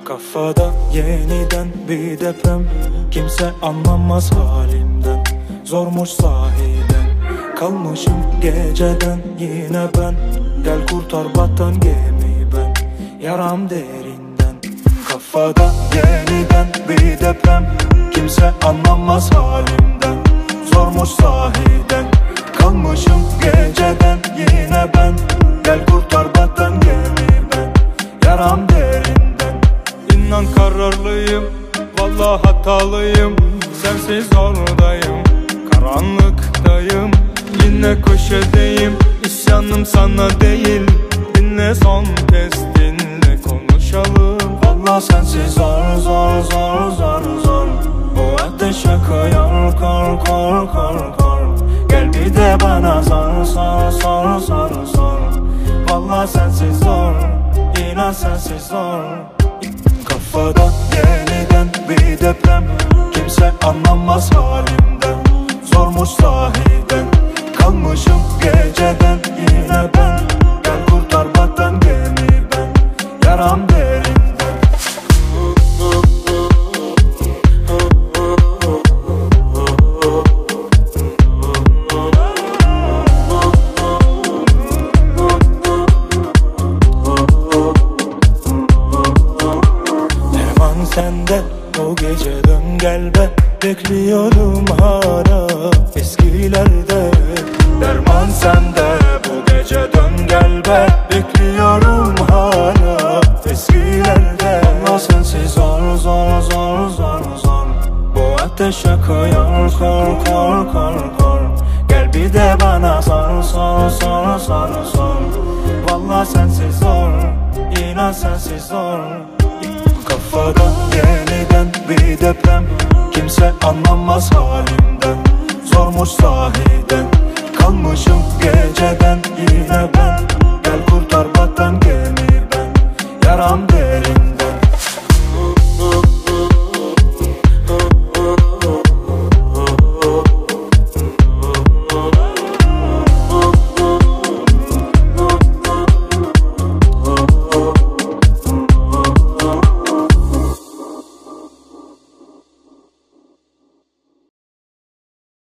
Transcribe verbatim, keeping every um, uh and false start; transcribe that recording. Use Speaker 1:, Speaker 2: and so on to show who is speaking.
Speaker 1: Kafada yeniden bir deprem, kimse anlamaz halimden. Zormuş sahiden, kalmışım geceden yine ben. Gel kurtar batan gemi ben, yaram derinden. Kafada yeniden bir deprem, kimse anlamaz halimden. Zormuş sahiden, kalmışım geceden yine ben. Gel kurtar batan gemi ben, yaram derinden. İnan kararlıyım, vallahi hatalıyım. Sensiz oradayım, karanlıktayım. Yine köşedeyim, isyanım sana değil. Dinle son kez dinle, konuşalım. Vallahi sensiz zor zor zor zor zor. Bu ateşe kıyar kor kor kor kor. Gel bir de bana sor sor sor sor sor. Vallahi sensiz zor, inan sensiz zor. Kafada yeniden bir deprem, kimse anlamaz halimden. Zormuş sahiden, kalmışım geceden yine ben. Gel kurtar batan gemi ben, yaram derinden. Sende o gece dön gel be, bekliyorum hala eskilerde. Derman sende bu gece dön gel be, bekliyorum hala eskilerde. Ama sensiz zor zor zor zor zor. Bu ateşe kıyar kor kor kor kor. Gel bir de bana sor sor sor sor sor. Vallahi sensiz zor, inan sensiz zor. Kafada yeniden bir deprem, kimse anlamaz halimden. Zormuş sahiden, kalmışım geceden yine ben. Gel kurtar